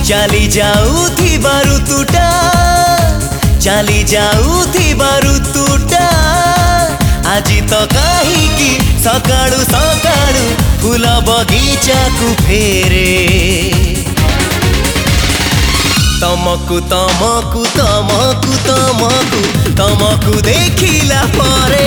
ଚାଲି ଯାଉଥିବା ଋତୁଟା ଚାଲି ଯାଉଥିବା ଋତୁଟା ଆଜି ତ କାହିଁକି ସକାଳୁ ସକାଳୁ ଫୁଲ ବଗିଚାକୁ ଫେରେ ତମକୁ ତମକୁ ତମକୁ ତମକୁ ତମକୁ ଦେଖିଲା ପରେ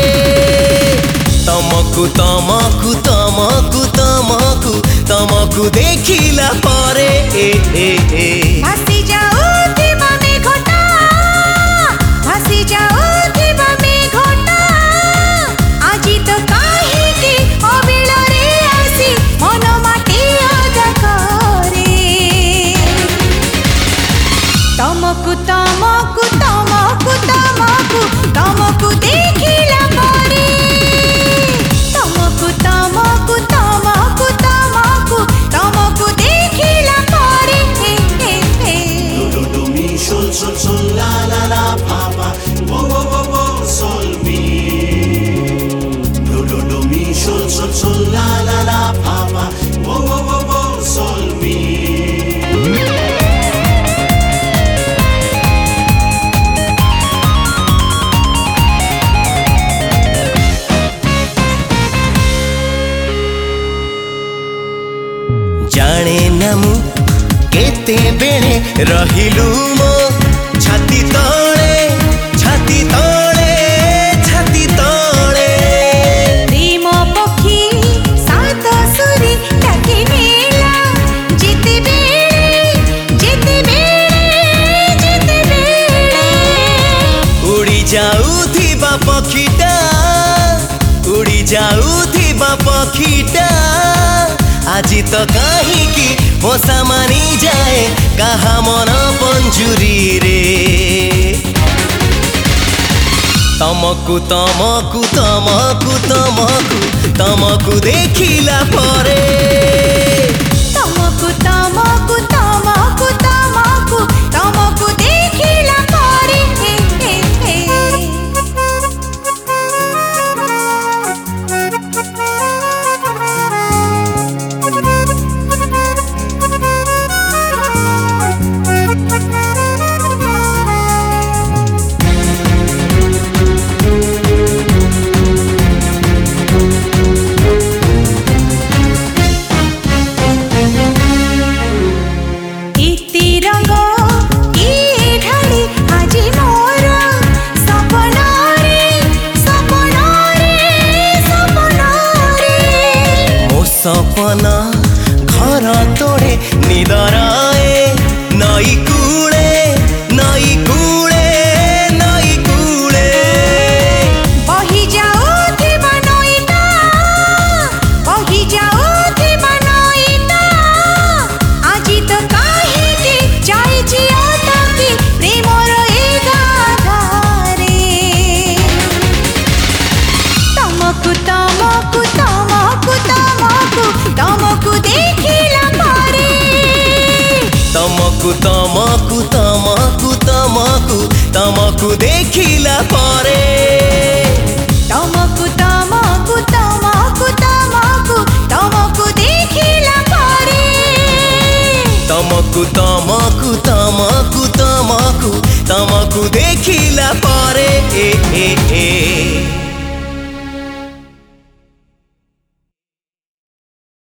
ତମକୁ ତମକୁ ତମକୁ ତମକୁ ତମକୁ ଦେଖିଲା ପରେ ଭାସି ଯାଉଥିବା ମେଘଟା ଭାସି ଯାଉଥିବା ମେଘଟା ଆଜି ତ କାହିଁକି ଅବିଳରେ ଆସି ମନ ମାଟି ଅଦା କରେ ତମକୁ ତମକୁ ତମକୁ ତମକୁ ତମକୁ ଦେଖିଲା ପରେ ତମକୁ ତମକୁ ତମକୁ ତମକୁ ତମକୁ ଦେଖିଲା ପରେ do mi sol sol sol la la pa pa wo wo wo wo sol mi do mi sol sol sol la la pa pa wo wo wo wo sol mi जाने ना मु केते बेले रहिलु मो छाती तळे छाती तळे छाती तळे प्रेम पक्षी सात सुरी डाके नेला जेते बेले उड़ी जाउथिबा पक्षीटा उड़ी जाउथिबा पक्षीटा आजी तो काहींकी होसा मानी जाए कहा मन पंजुरी रे तमकु तमकु तमकु तमकु तमकु देखिला परे तमकु तमकु तमकु तमकु तमकु देखिला परे सपना घर तोड़े निदराए नई कूले नई कूले नई कूले बही जाउथिबा नईटा बही जाउथिबा नईटा आजी तो काहींकी जाइछि अटकी प्रेमर ए गाधारे तमकु तमकु तमकु तमकु तमकु देखिला परे तमकु तमकु तमकु तमकु तमकु देखिला परे तमकु तमकु तमकु तमकु तमकु देखिला परे तमकु तमकु तमकु तमकु तमकु देखिला परे